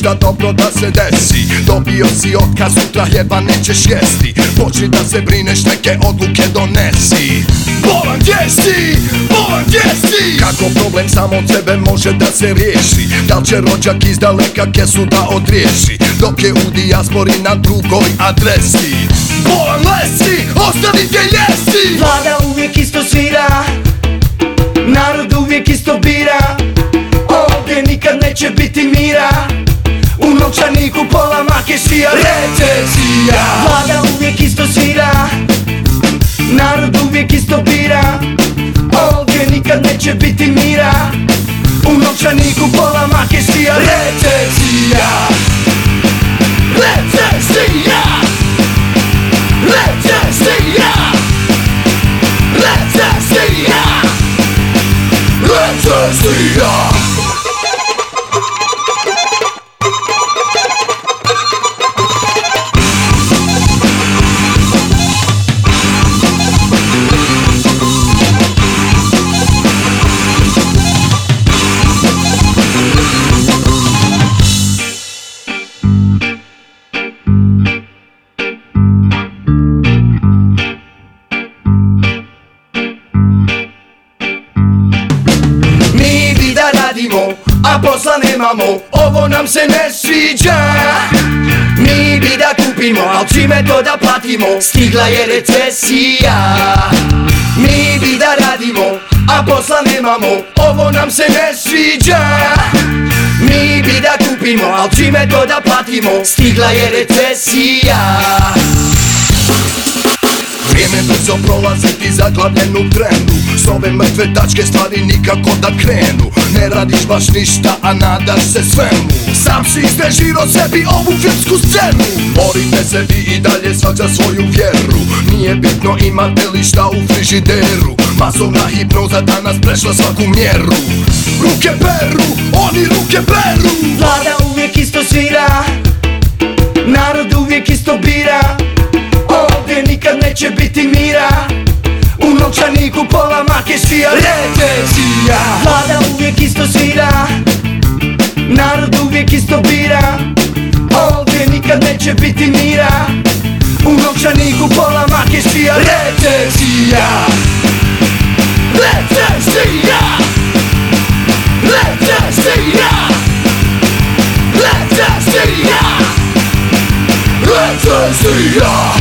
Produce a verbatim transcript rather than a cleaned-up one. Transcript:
ništa dobro da se desi. Dobio si otkaz, sutra hljeba nećeš jesti. Počni da se brineš, neke odluke donesi. Bolan gdje si? Bolan gdje si? Kako problem samo od sebe može da se riješi? Da li će rođak iz daleka kesu da odriješi? Dok je u dijaspori na drugoj adresi. Bolan lesi, ostani gdje jesi. Vlada uvijek isto svira, narod uvijek isto bira. Ovdje nikad neće biti mira, u novčaniku pola makešija. Recesija. Vlada uvijek isto svira, narod uvijek isto bira. Ovdje nikad neće biti mira, u novčaniku pola makešija. Recesija. Recesija. Recesija. Recesija. Recesija. A posla nemamo, ovo nam se ne sviđa. Mi bi da kupimo, al čime to da platimo? Stigla je recesija. Mi bi da radimo, a posla nemamo, ovo nam se ne sviđa. Mi bi da kupimo, al čime to da platimo? Stigla je recesija. Vrijeme brzo prolazi, ti zaglavljen u trenu. S ove mrtve tačke stvari nikako da krenu. Ne radiš baš ništa, a nadaš se svemu. Sam si izrežirao sebi ovu filmsku scenu. Borite se vi i dalje svak za svoju vjeru. Nije bitno imate li šta u frižideru. Masovna hipnoza danas prešla svaku mjeru. Ruke peru, oni ruke peru. Vlada uvijek isto svira, narod uvijek isto bira. Ovdje nikad neće biti mira, u novčaniku pola makešija. Recesija. Vlada uvijek isto svira, narod uvijek isto bira. Ovdje nikad neće biti mira, u novčaniku pola makešija. Recesija. Recesija. Recesija. Recesija. Recesija.